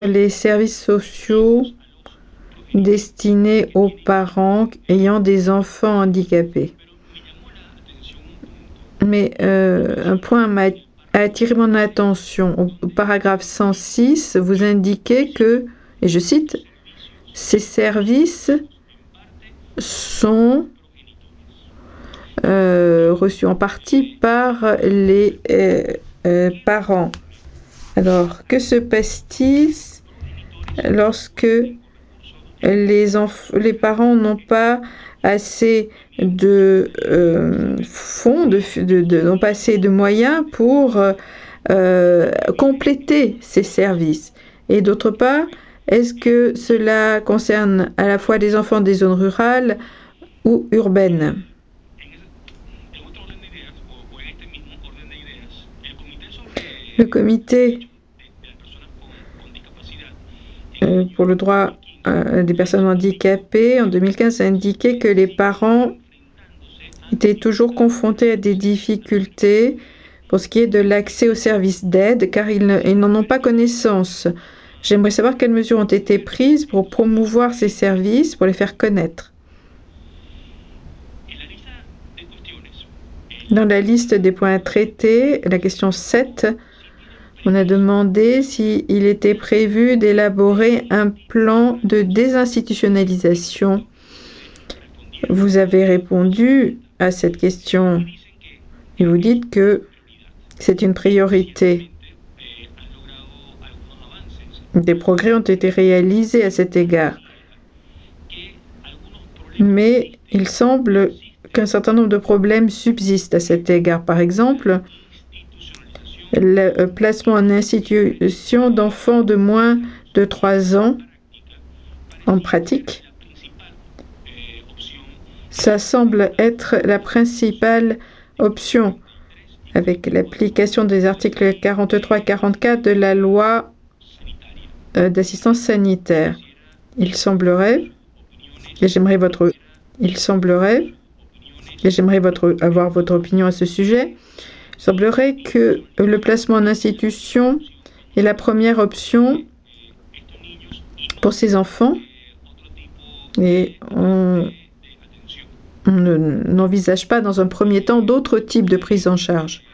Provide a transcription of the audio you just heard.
les services sociaux destinés aux parents ayant des enfants handicapés. Mais un point a attiré mon attention. Au paragraphe 106, vous indiquez que, et je cite, ces services sont reçus en partie par les parents. Alors, que se passe-t-il lorsque les parents n'ont pas assez de fonds, n'ont pas assez de moyens pour compléter ces services? Et d'autre part, est-ce que cela concerne à la fois les enfants des zones rurales ou urbaines? Le comité pour le droit des personnes handicapées en 2015 a indiqué que les parents étaient toujours confrontés à des difficultés pour ce qui est de l'accès aux services d'aide car ils n'en ont pas connaissance. J'aimerais savoir quelles mesures ont été prises pour promouvoir ces services, pour les faire connaître. Dans la liste des points traités, la question 7, on a demandé s'il était prévu d'élaborer un plan de désinstitutionnalisation. Vous avez répondu à cette question et vous dites que c'est une priorité. Des progrès ont été réalisés à cet égard. Mais il semble qu'un certain nombre de problèmes subsistent à cet égard. Par exemple, le placement en institution d'enfants de moins de 3 ans en pratique. Ça semble être la principale option avec l'application des articles 43 et 44 de la loi d'assistance sanitaire. Il semblerait, et j'aimerais avoir votre opinion à ce sujet, il semblerait que le placement en institution est la première option pour ces enfants et on n'envisage pas dans un premier temps d'autres types de prise en charge.